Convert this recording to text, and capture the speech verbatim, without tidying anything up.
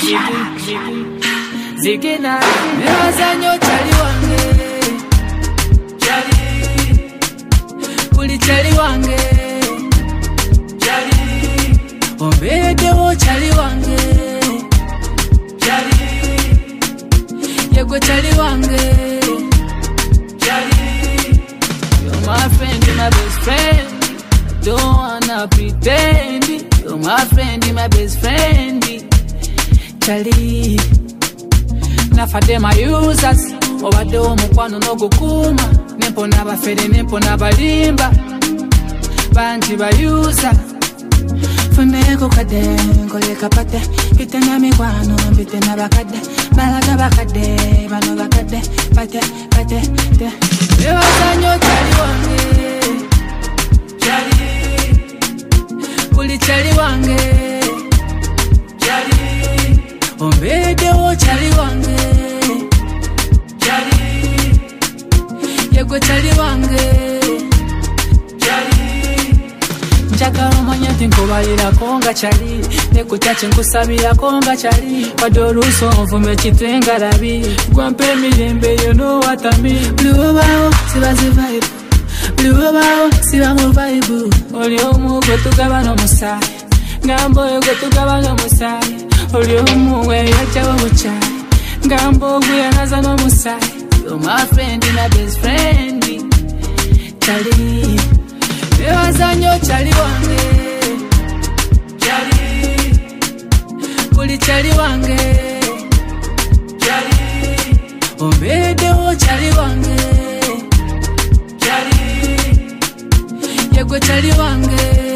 Zigina Mewazanyo chali wange Chali Kuli chali wange Chali Ombedewo chali wange Chali Yegwe chali wange Chali You're my friend, you're my best friend. Don't wanna pretend. You're my friend, you're my best friend. Chali Nafa dem a users Obade omukwano no gukuma Nempo nabafere nempo nabalimba Banji ba user Funeko kade Nkole kapate Pite na mikwano Pite na bakade Balaga bakade Bano bakade Pate pate te Mewazanyo chali wange Chali Kuli chali wange Chali Ombedewo chali wange Chali Yegwe chali wange Chali Njagala omanye nti nkubalira konga chali Nekutache nkusabira konga chali Wadoluso nvume chitwenga labi Gwampe milembe you know what I mean. Blue bao siba vibe Blue bao siba mu vibe Oli omu gwe tugaba no musai Ngambo gwe tugaba no musai Oli omu we yachawo muchai Ngambo gwe yanaza no musai. You're my friend and my best friend Chali Mewazanyo chali wange Chali Kuli chali wange Chali Ombedewo chali wange Chali Yegwe chali wange